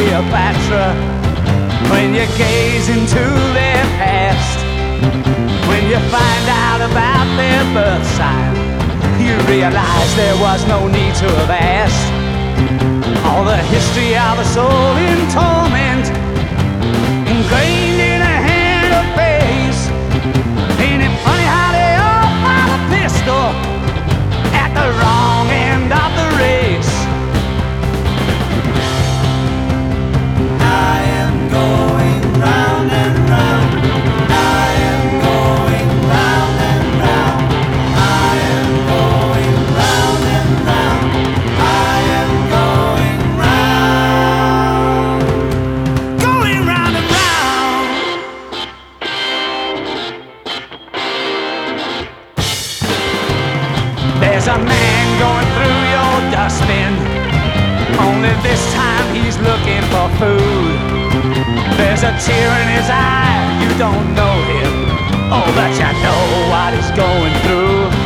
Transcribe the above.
Cleopatra. When you gaze into their past, when you find out about their birth sign, you realize there was no need to have asked. All the history of a soul in torment, ingrained in a hand of face. Ain't it funny how they all fire a pistol at the wrong end of the race? I am going round and round. I am going round and round. I am going round and round. I am going round. Going round and round. There's a man going through your dustbin, only this time he's looking for food. There's a tear in his eye, you don't know him, oh, but you know what he's going through.